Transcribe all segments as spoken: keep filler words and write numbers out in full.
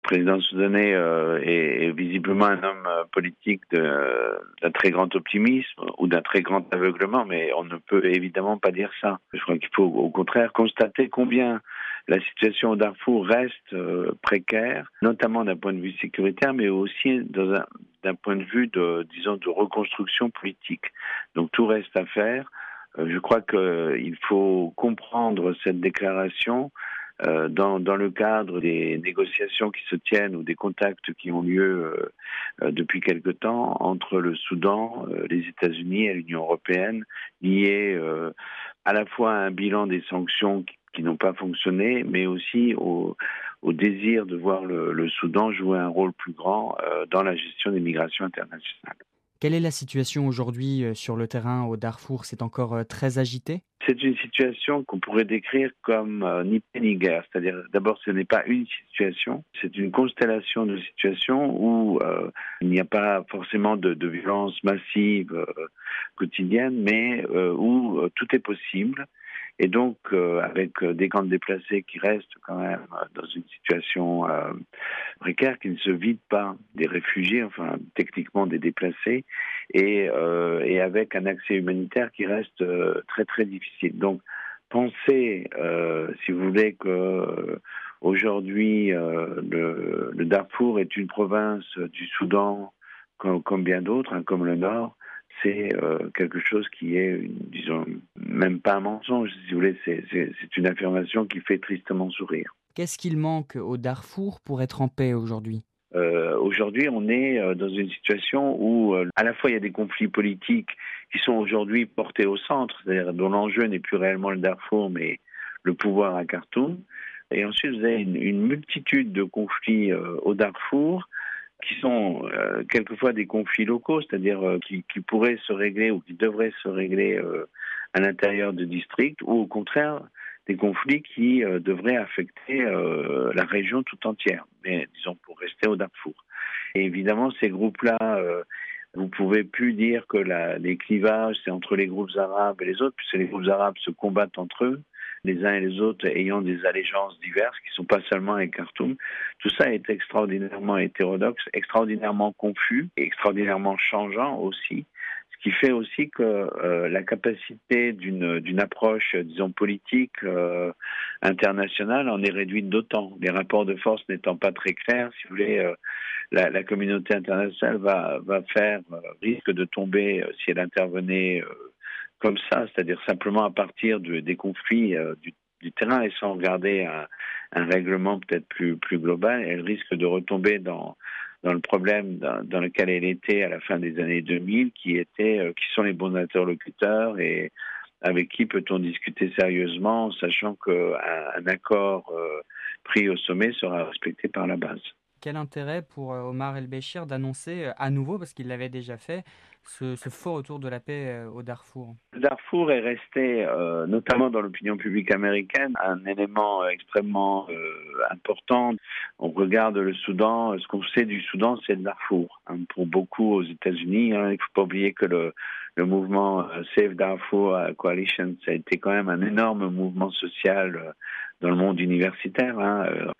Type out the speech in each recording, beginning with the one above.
président soudanais euh, est, est visiblement un homme euh, politique de, d'un très grand optimisme ou d'un très grand aveuglement, mais on ne peut évidemment pas dire ça. Je crois qu'il faut au contraire constater combien la situation au Darfour reste euh, précaire, notamment d'un point de vue sécuritaire, mais aussi dans un, d'un point de vue de, disons, de reconstruction politique. Donc tout reste à faire. Euh, je crois qu'il faut comprendre cette déclaration Euh, dans, dans le cadre des négociations qui se tiennent ou des contacts qui ont lieu euh, euh, depuis quelque temps entre le Soudan, euh, les États-Unis et l'Union européenne, liés euh, à la fois à un bilan des sanctions qui, qui n'ont pas fonctionné, mais aussi au, au désir de voir le, le Soudan jouer un rôle plus grand euh, dans la gestion des migrations internationales. Quelle est la situation aujourd'hui euh, sur le terrain au Darfour? C'est encore euh, très agité? C'est une situation qu'on pourrait décrire comme euh, ni paix ni guerre. C'est-à-dire, d'abord, ce n'est pas une situation, c'est une constellation de situations où euh, il n'y a pas forcément de, de violence massive euh, quotidienne, mais euh, où euh, tout est possible. Et donc, euh, avec des camps de déplacés qui restent quand même dans une situation euh, précaire, qui ne se vident pas des réfugiés, enfin techniquement des déplacés, et, euh, et avec un accès humanitaire qui reste euh, très très difficile. Donc, pensez, euh, si vous voulez, que euh, aujourd'hui euh, le, le Darfour est une province du Soudan comme, comme bien d'autres, hein, comme le Nord. C'est euh, quelque chose qui est, une, disons, même pas un mensonge, si vous voulez, c'est, c'est, c'est une affirmation qui fait tristement sourire. Qu'est-ce qu'il manque au Darfour pour être en paix aujourd'hui? Euh, aujourd'hui, on est euh, dans une situation où, euh, à la fois, il y a des conflits politiques qui sont aujourd'hui portés au centre, c'est-à-dire dont l'enjeu n'est plus réellement le Darfour, mais le pouvoir à Khartoum. Et ensuite, vous avez une, une multitude de conflits euh, au Darfour, qui sont euh, quelquefois des conflits locaux, c'est-à-dire euh, qui, qui pourraient se régler ou qui devraient se régler euh, à l'intérieur de districts, ou au contraire des conflits qui euh, devraient affecter euh, la région tout entière, mais disons pour rester au Darfour. Et évidemment, ces groupes-là, euh, vous pouvez plus dire que la, les clivages, c'est entre les groupes arabes et les autres, puisque les groupes arabes se combattent entre eux, les uns et les autres ayant des allégeances diverses qui ne sont pas seulement avec Khartoum. Tout ça est extraordinairement hétérodoxe, extraordinairement confus et extraordinairement changeant aussi, ce qui fait aussi que euh, la capacité d'une, d'une approche, disons, politique euh, internationale en est réduite d'autant. Les rapports de force n'étant pas très clairs, si vous voulez, euh, la, la communauté internationale va, va faire, euh, risque de tomber, euh, si elle intervenait euh, comme ça, c'est-à-dire simplement à partir de, des conflits euh, du, du terrain et sans regarder un, un règlement peut-être plus, plus global, elle risque de retomber dans, dans le problème dans, dans lequel elle était à la fin des années deux mille, qui était euh, qui sont les bons interlocuteurs et avec qui peut-on discuter sérieusement, sachant qu'un un accord euh, pris au sommet sera respecté par la base. Quel intérêt pour euh, Omar El-Béchir d'annoncer euh, à nouveau, parce qu'il l'avait déjà fait, ce, ce fort retour de la paix euh, au Darfour? Le Darfour est resté, euh, notamment dans l'opinion publique américaine, un élément euh, extrêmement euh, important. On regarde le Soudan, ce qu'on sait du Soudan, c'est le Darfour. Hein, pour beaucoup aux États-Unis, hein, il ne faut pas oublier que le, le mouvement euh, Save Darfur Coalition, ça a été quand même un énorme mouvement social euh, dans le monde universitaire. Hein, euh,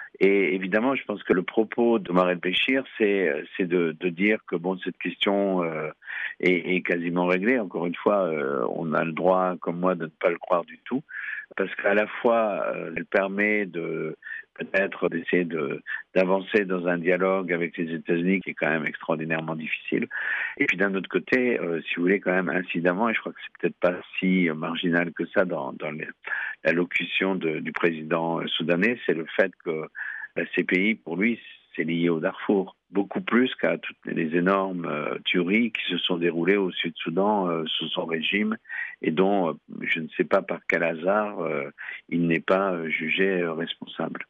Et évidemment, je pense que le propos de Omar El-Béchir, c'est, c'est de, de dire que bon, cette question euh, est, est quasiment réglée. Encore une fois, euh, on a le droit, comme moi, de ne pas le croire du tout, parce qu'à la fois, euh, elle permet de peut-être d'essayer de, d'avancer dans un dialogue avec les États-Unis qui est quand même extraordinairement difficile. Et puis d'un autre côté, euh, si vous voulez, quand même incidemment, et je crois que c'est peut-être pas si marginal que ça dans, dans les, l'allocution de, du président soudanais, c'est le fait que la C P I, pour lui, c'est lié au Darfour, beaucoup plus qu'à toutes les énormes euh, tueries qui se sont déroulées au Sud-Soudan euh, sous son régime et dont, euh, je ne sais pas par quel hasard, euh, il n'est pas euh, jugé euh, responsable.